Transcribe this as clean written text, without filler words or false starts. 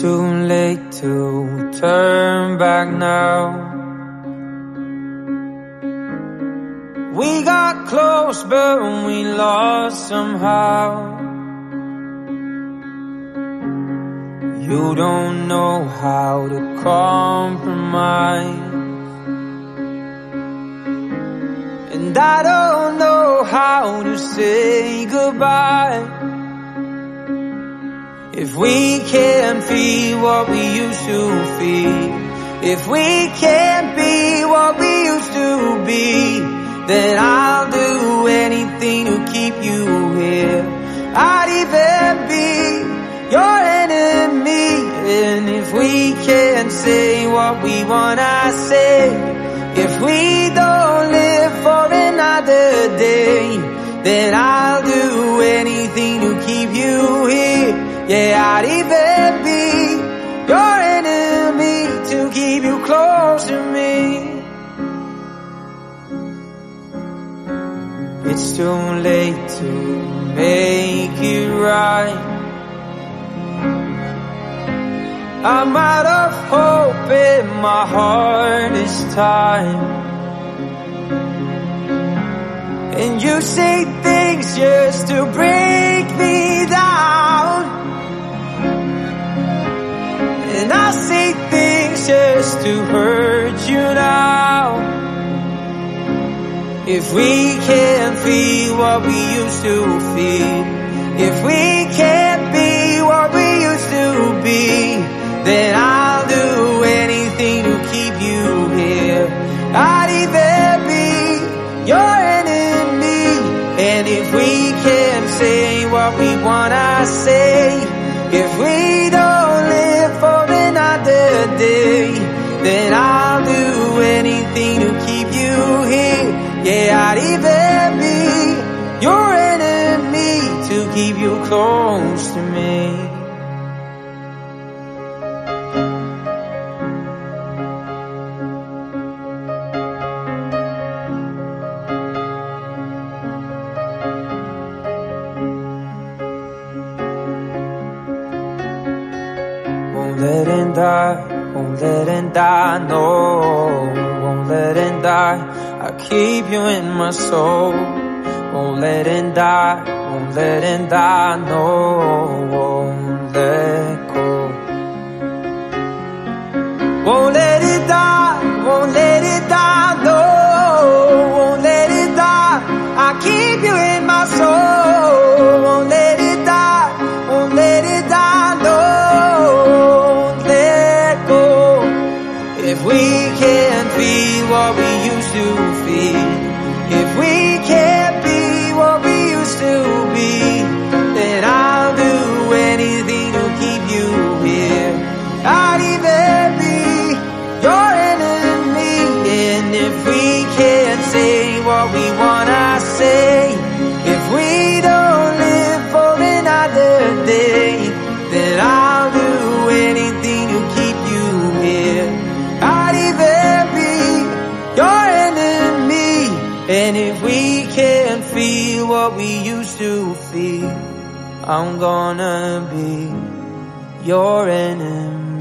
too late to turn back now. We got close but we lost somehow. You don't know how to compromise, and I don't know how to say goodbye. If we can't feel what we used to feel, if we can't be what we used to be, then I'll do anything to keep you here. I'd even be your enemy. And if we can't say what we wanna say, if we don't live for another day, then I'll do anything to keep you here. Yeah, I'd even be your enemy to keep you close to me. It's too late to make it right. I'm out of hope in my hardest time, and you say things just to break me down, and I say things just to hurt you now. If we can't feel what we used to feel, if we can't be what we used to be, then I'll do anything to keep you here. I'd even be your enemy. And if we can't say what we wanna say, if we don't live for another day, then I'll do anything to keep you here. Yeah, I'd even be your enemy to keep you close to me. Won't let him die, won't let him die, no, won't let him die. I keep you in my soul. Won't let him die, won't let him die, no, won't let go. Won't let it die, won't let it die, no, won't let it die. I keep you in my soul. Won't let it die, won't let it die, no, won't let go. If we can't feel what we used to feel, if we can't be what we used to be, then I'll do anything to keep you here. I'd even be your enemy. And if we can't say what we wanna say, if we don't live for another day, then I'll do anything to keep you here. I'd even be your enemy. And if we can't feel what we used to feel, I'm gonna be your enemy.